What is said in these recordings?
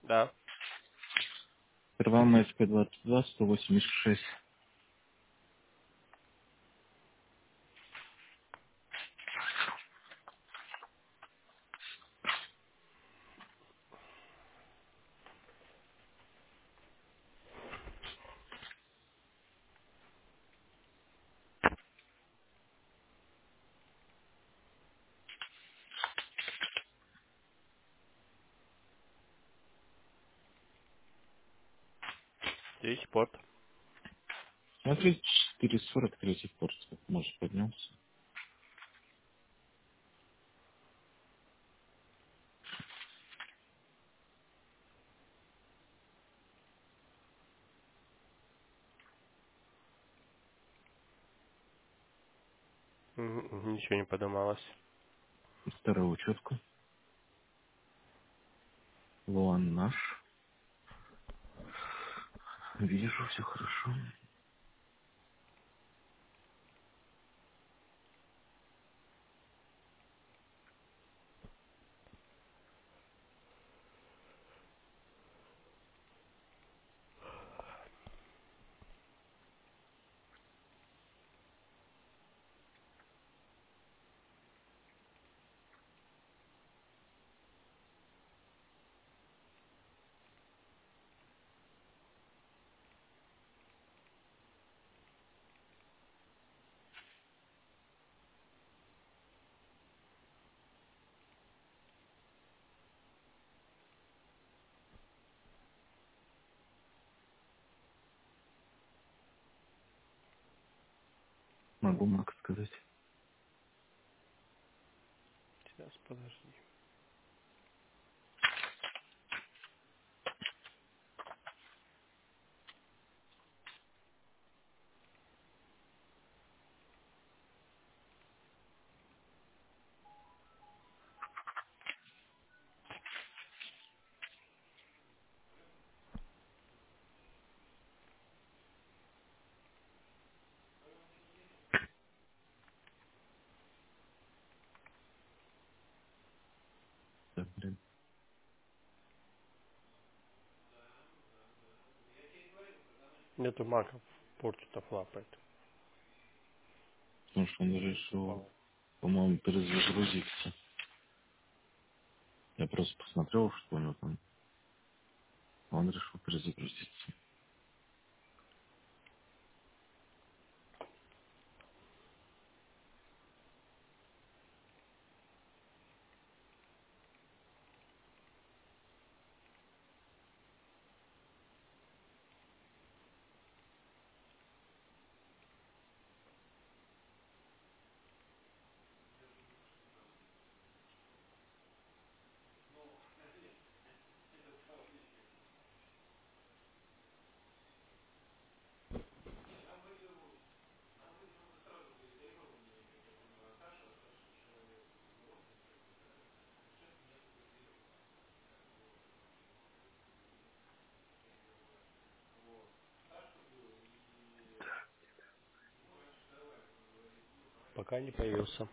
Да. Первомайская, 22, 186. Здесь порт. Смотри, 440 третий порт, может, поднялся. Ничего не подумалось. Вторая учетка. Луан наш. Вижу, все хорошо. Могу Макс сказать. Сейчас, подожди. Да, блин. Нету мака в порте-то флапает. Потому что он решил, Упал. по-моему, перезагрузиться. Я просто посмотрел, что у него там. Он решил перезагрузиться. Пока не появился.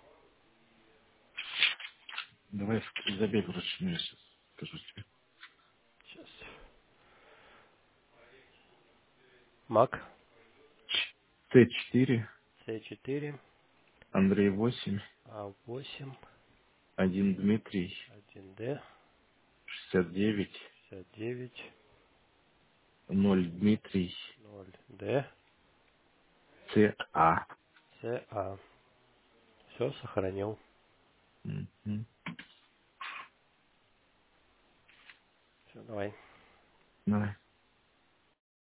Давай забей вручную сейчас, скажу тебе. Сейчас. Мак. Т4, С4. Андрей 8, А8. 1 Дмитрий, 1Д. 69, 69. 0 Дмитрий, 0Д. ЦА. СА. Все, сохранил. Мгм. Все, давай. Давай.